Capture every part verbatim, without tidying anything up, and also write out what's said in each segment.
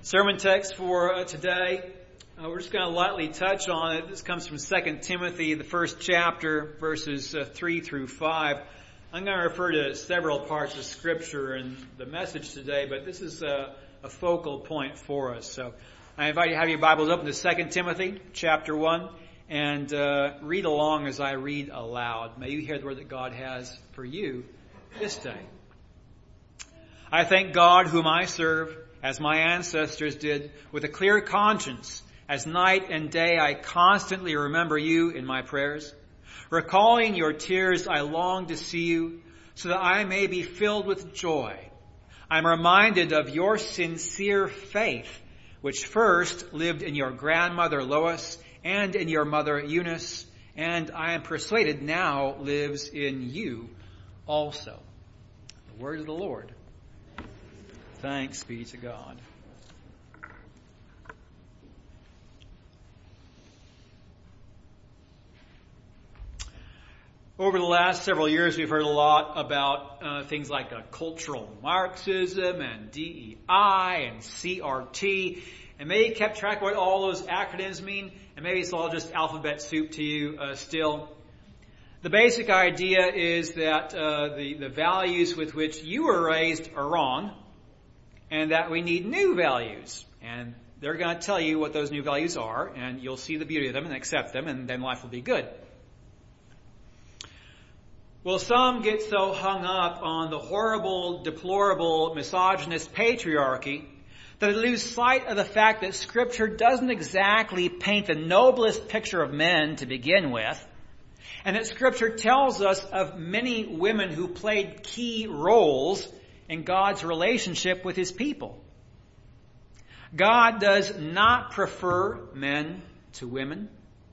Sermon text for uh, today, uh, we're just going to lightly touch on it. This comes from Second Timothy, the first chapter, verses uh, three through five. I'm going to refer to several parts of Scripture in the message today, but this is a, a focal point for us. So I invite you to have your Bibles open to Second Timothy, chapter one, and uh, read along as I read aloud. May you hear the word that God has for you this day. I thank God whom I serve, as my ancestors did, with a clear conscience. As night and day I constantly remember you in my prayers. Recalling your tears, I long to see you, so that I may be filled with joy. I'm reminded of your sincere faith, which first lived in your grandmother Lois and in your mother Eunice, and I am persuaded now lives in you also. The word of the Lord. Thanks be to God. Over the last several years, we've heard a lot about uh, things like uh, cultural Marxism and D E I and C R T. And maybe you kept track of what all those acronyms mean, and maybe it's all just alphabet soup to you uh, still. The basic idea is that uh, the, the values with which you were raised are wrong, and that we need new values. And they're going to tell you what those new values are, and you'll see the beauty of them and accept them, and then life will be good. Well, some get so hung up on the horrible, deplorable, misogynist patriarchy that they lose sight of the fact that Scripture doesn't exactly paint the noblest picture of men to begin with, and that Scripture tells us of many women who played key roles in God's relationship with His people. God does not prefer men to women.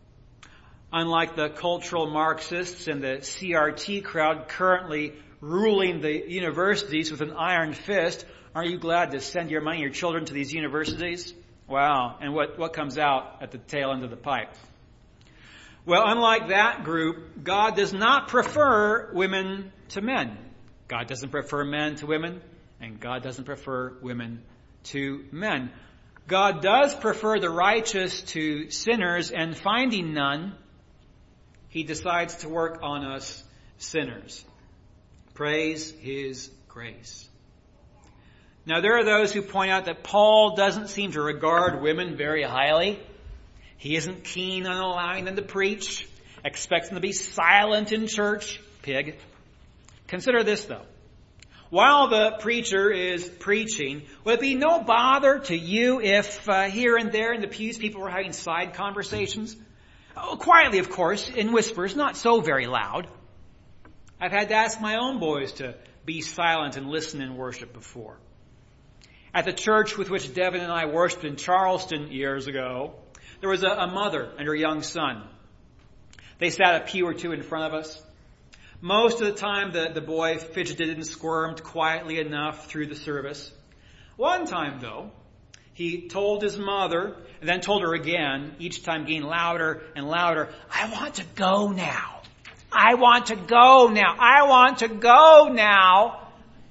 Unlike the cultural Marxists and the C R T crowd currently ruling the universities with an iron fist, aren't you glad to send your money, your children to these universities? Wow. And what, what comes out at the tail end of the pipe? Well, unlike that group, God does not prefer women to men. God doesn't prefer men to women, and God doesn't prefer women to men. God does prefer the righteous to sinners, and finding none, He decides to work on us sinners. Praise His grace. Now, there are those who point out that Paul doesn't seem to regard women very highly. He isn't keen on allowing them to preach, expects them to be silent in church. Pig. Consider this, though. While the preacher is preaching, would it be no bother to you if uh, here and there in the pews people were having side conversations? Oh, quietly, of course, in whispers, not so very loud. I've had to ask my own boys to be silent and listen in worship before. At the church with which Devin and I worshiped in Charleston years ago, there was a, a mother and her young son. They sat a pew or two in front of us. Most of the time, the, the boy fidgeted and squirmed quietly enough through the service. One time, though, he told his mother, and then told her again, each time getting louder and louder, I want to go now. I want to go now. I want to go now.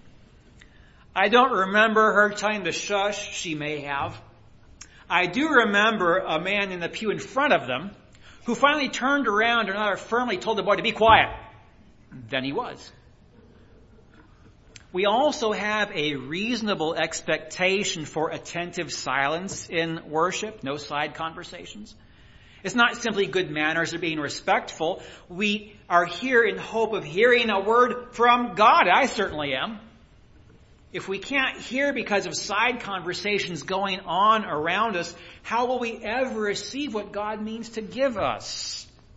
I don't remember her telling the shush. She may have. I do remember a man in the pew in front of them who finally turned around and rather firmly told the boy to be quiet. Then he was. We also have a reasonable expectation for attentive silence in worship, no side conversations. It's not simply good manners or being respectful. We are here in hope of hearing a word from God. I certainly am. If we can't hear because of side conversations going on around us, how will we ever receive what God means to give us?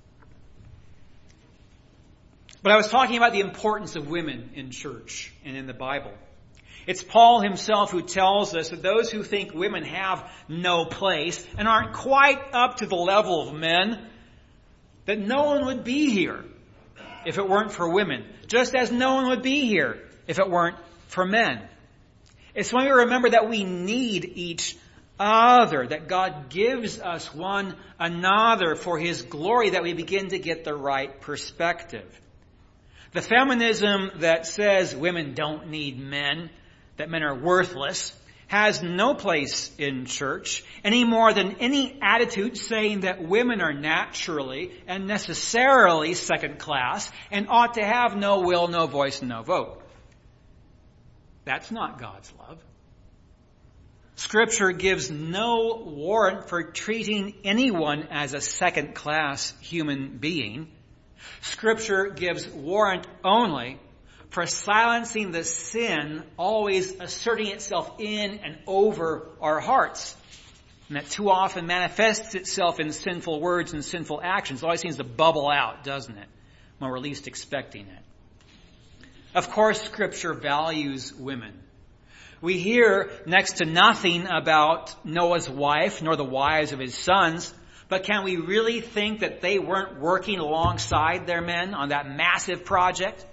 But I was talking about the importance of women in church and in the Bible. It's Paul himself who tells us that those who think women have no place and aren't quite up to the level of men, that no one would be here if it weren't for women, just as no one would be here if it weren't for men. It's when we remember that we need each other, that God gives us one another for His glory, that we begin to get the right perspective. The feminism that says women don't need men, that men are worthless, has no place in church any more than any attitude saying that women are naturally and necessarily second class and ought to have no will, no voice, and no vote. That's not God's love. Scripture gives no warrant for treating anyone as a second-class human being. Scripture gives warrant only for silencing the sin always asserting itself in and over our hearts. And that too often manifests itself in sinful words and sinful actions. It always seems to bubble out, doesn't it, when we're least expecting it. Of course, Scripture values women. We hear next to nothing about Noah's wife, nor the wives of his sons, but can we really think that they weren't working alongside their men on that massive project?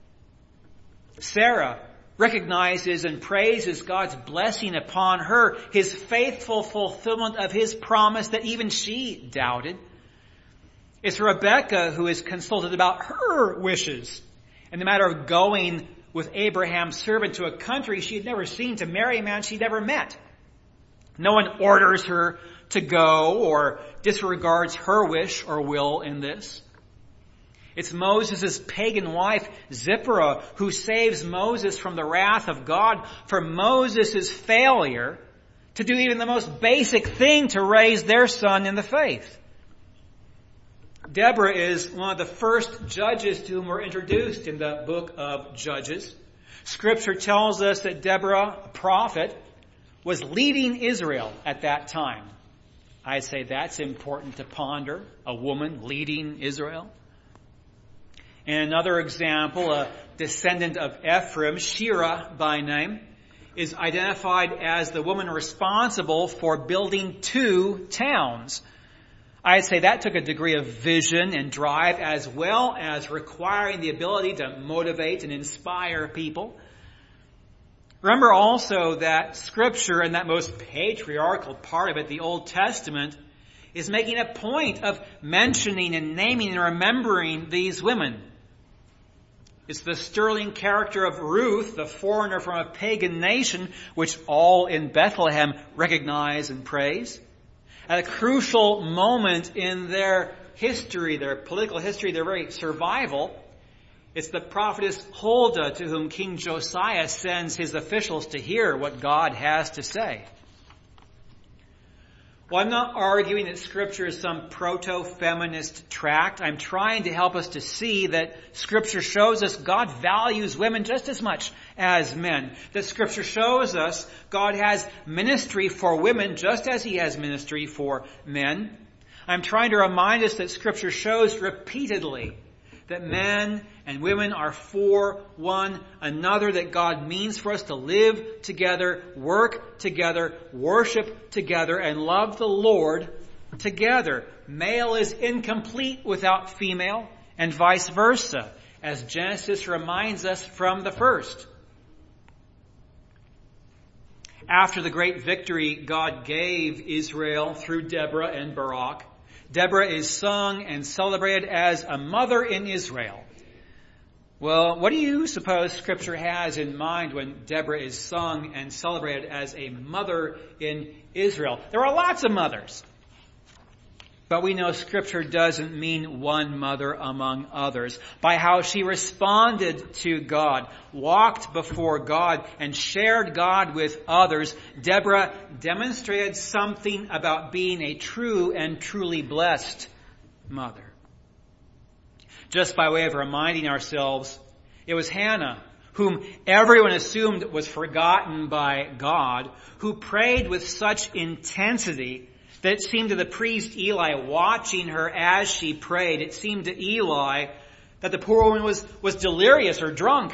Sarah recognizes and praises God's blessing upon her, his faithful fulfillment of his promise that even she doubted. It's Rebekah who is consulted about her wishes in the matter of going with Abraham's servant to a country she had never seen, to marry a man she'd never met. No one orders her to go or disregards her wish or will in this. It's Moses' pagan wife, Zipporah, who saves Moses from the wrath of God for Moses' failure to do even the most basic thing to raise their son in the faith. Deborah is one of the first judges to whom we're introduced in the book of Judges. Scripture tells us that Deborah, a prophet, was leading Israel at that time. I'd say that's important to ponder, a woman leading Israel. And another example, a descendant of Ephraim, Shira by name, is identified as the woman responsible for building two towns. I'd say that took a degree of vision and drive as well as requiring the ability to motivate and inspire people. Remember also that Scripture, and that most patriarchal part of it, the Old Testament, is making a point of mentioning and naming and remembering these women. It's the sterling character of Ruth, the foreigner from a pagan nation, which all in Bethlehem recognize and praise. At a crucial moment in their history, their political history, their very survival, it's the prophetess Huldah to whom King Josiah sends his officials to hear what God has to say. Well, I'm not arguing that Scripture is some proto-feminist tract. I'm trying to help us to see that Scripture shows us God values women just as much as men. That Scripture shows us God has ministry for women just as He has ministry for men. I'm trying to remind us that Scripture shows repeatedly that men and women are for one another, that God means for us to live together, work together, worship together, and love the Lord together. Male is incomplete without female, and vice versa, as Genesis reminds us from the first. After the great victory God gave Israel through Deborah and Barak, Deborah is sung and celebrated as a mother in Israel. Well, what do you suppose Scripture has in mind when Deborah is sung and celebrated as a mother in Israel? There are lots of mothers. But we know Scripture doesn't mean one mother among others. By how she responded to God, walked before God, and shared God with others, Deborah demonstrated something about being a true and truly blessed mother. Just by way of reminding ourselves, it was Hannah, whom everyone assumed was forgotten by God, who prayed with such intensity that it seemed to the priest Eli, watching her as she prayed, it seemed to Eli that the poor woman was, was delirious or drunk.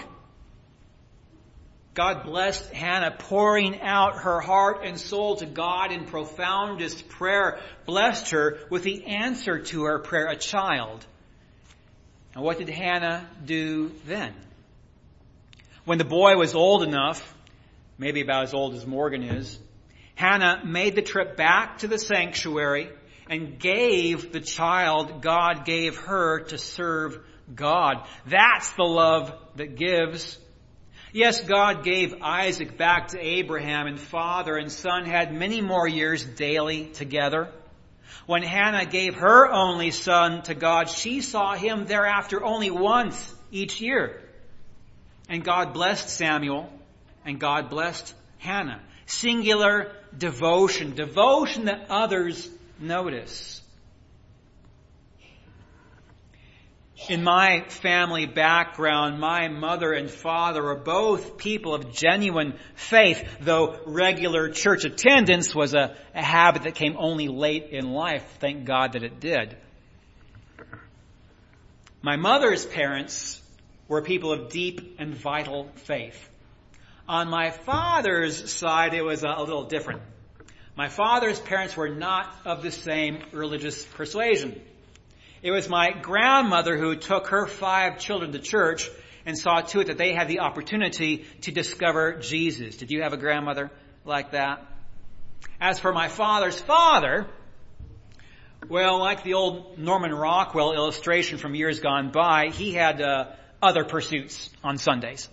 God blessed Hannah, pouring out her heart and soul to God in profoundest prayer, blessed her with the answer to her prayer, a child. And what did Hannah do then? When the boy was old enough, maybe about as old as Morgan is, Hannah made the trip back to the sanctuary and gave the child God gave her to serve God. That's the love that gives. Yes, God gave Isaac back to Abraham, and father and son had many more years daily together. When Hannah gave her only son to God, she saw him thereafter only once each year. And God blessed Samuel, and God blessed Hannah. Singular devotion, devotion that others notice. In my family background, my mother and father were both people of genuine faith, though regular church attendance was a, a habit that came only late in life. Thank God that it did. My mother's parents were people of deep and vital faith. On my father's side, it was a, a little different. My father's parents were not of the same religious persuasion. It was my grandmother who took her five children to church and saw to it that they had the opportunity to discover Jesus. Did you have a grandmother like that? As for my father's father, well, like the old Norman Rockwell illustration from years gone by, he had uh, other pursuits on Sundays.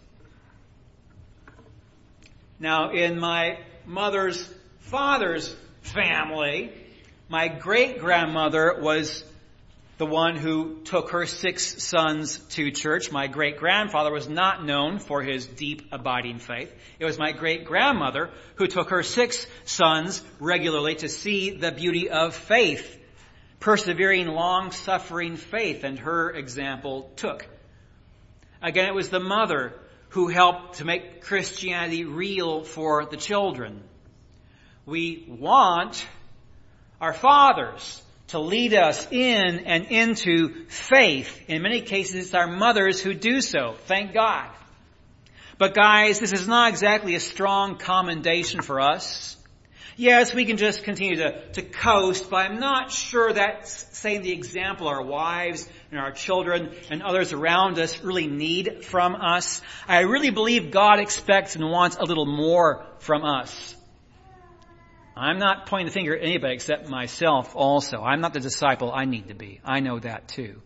Now, in my mother's father's family, my great-grandmother was the one who took her six sons to church. My great-grandfather was not known for his deep, abiding faith. It was my great-grandmother who took her six sons regularly to see the beauty of faith, persevering, long-suffering faith, and her example took. Again, it was the mother who helped to make Christianity real for the children. We want our fathers to lead us in and into faith. In many cases, it's our mothers who do so. Thank God. But guys, this is not exactly a strong commendation for us. Yes, we can just continue to, to coast, but I'm not sure that's saying the example our wives and our children and others around us really need from us. I really believe God expects and wants a little more from us. I'm not pointing the finger at anybody except myself also. I'm not the disciple I need to be. I know that too.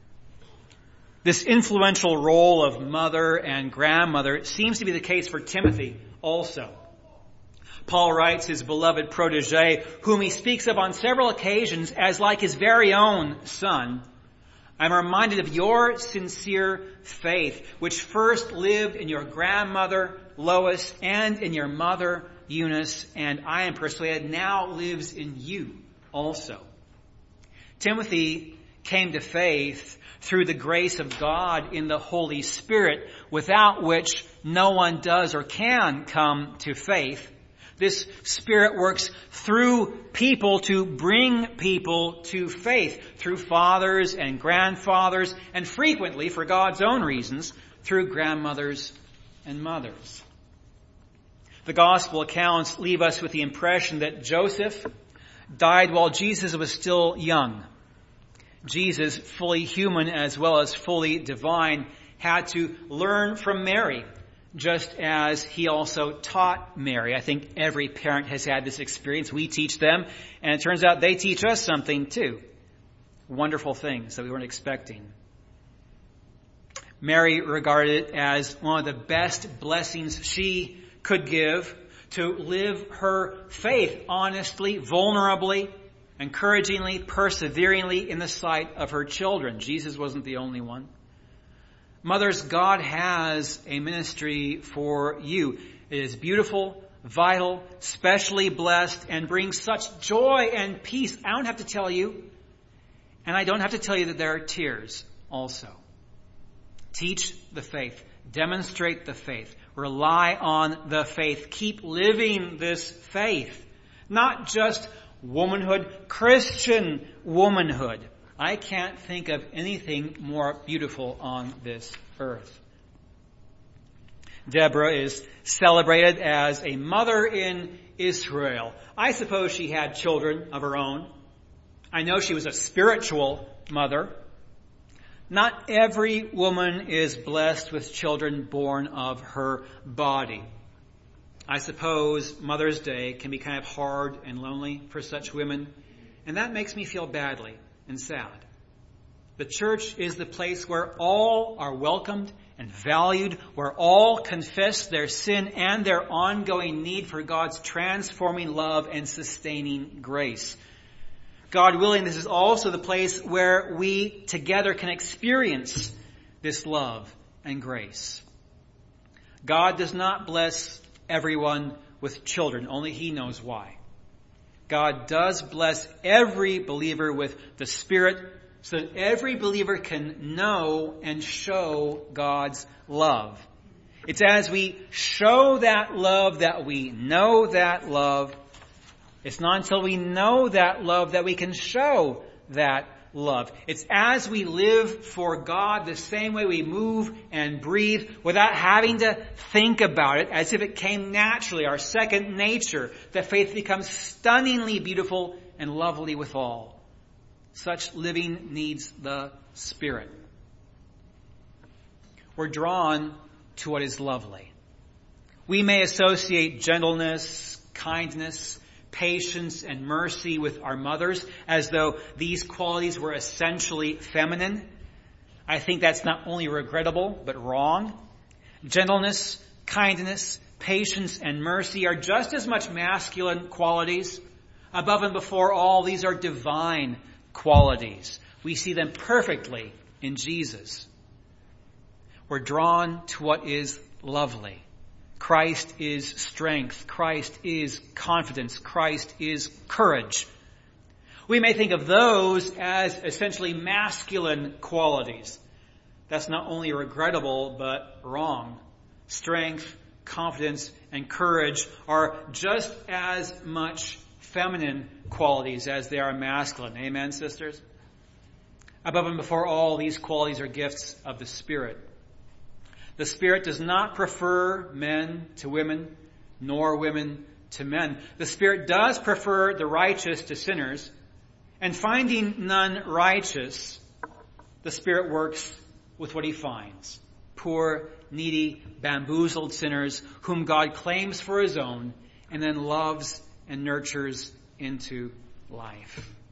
This influential role of mother and grandmother seems to be the case for Timothy also. Paul writes his beloved protege, whom he speaks of on several occasions as like his very own son. I'm reminded of your sincere faith, which first lived in your grandmother Lois and in your mother Eunice, and I am persuaded now lives in you also. Timothy came to faith through the grace of God in the Holy Spirit, without which no one does or can come to faith. This Spirit works through people to bring people to faith, through fathers and grandfathers, and frequently, for God's own reasons, through grandmothers and mothers. The gospel accounts leave us with the impression that Joseph died while Jesus was still young. Jesus, fully human as well as fully divine, had to learn from Mary, just as he also taught Mary. I think every parent has had this experience. We teach them, and it turns out they teach us something too. Wonderful things that we weren't expecting. Mary regarded it as one of the best blessings she could give, to live her faith honestly, vulnerably, encouragingly, perseveringly in the sight of her children. Jesus wasn't the only one. Mothers, God has a ministry for you. It is beautiful, vital, specially blessed, and brings such joy and peace. I don't have to tell you, and I don't have to tell you that there are tears also. Teach the faith. Demonstrate the faith. Rely on the faith. Keep living this faith. Not just womanhood, Christian womanhood. I can't think of anything more beautiful on this earth. Deborah is celebrated as a mother in Israel. I suppose she had children of her own. I know she was a spiritual mother. Not every woman is blessed with children born of her body. I suppose Mother's Day can be kind of hard and lonely for such women, and that makes me feel badly and sad. The church is the place where all are welcomed and valued, where all confess their sin and their ongoing need for God's transforming love and sustaining grace. God willing, this is also the place where we together can experience this love and grace. God does not bless everyone with children. Only He knows why. God does bless every believer with the Spirit so that every believer can know and show God's love. It's as we show that love that we know that love. It's not until we know that love that we can show that love. It's as we live for God the same way we move and breathe without having to think about it, as if it came naturally, our second nature, that faith becomes stunningly beautiful and lovely withal. Such living needs the Spirit. We're drawn to what is lovely. We may associate gentleness, kindness, patience, and mercy with our mothers, as though these qualities were essentially feminine. I think that's not only regrettable, but wrong. Gentleness, kindness, patience, and mercy are just as much masculine qualities. Above and before all, these are divine qualities. We see them perfectly in Jesus. We're drawn to what is lovely. Christ is strength. Christ is confidence. Christ is courage. We may think of those as essentially masculine qualities. That's not only regrettable, but wrong. Strength, confidence, and courage are just as much feminine qualities as they are masculine. Amen, sisters? Above and before all, these qualities are gifts of the Spirit. The Spirit does not prefer men to women, nor women to men. The Spirit does prefer the righteous to sinners, and finding none righteous, the Spirit works with what He finds. Poor, needy, bamboozled sinners whom God claims for His own and then loves and nurtures into life.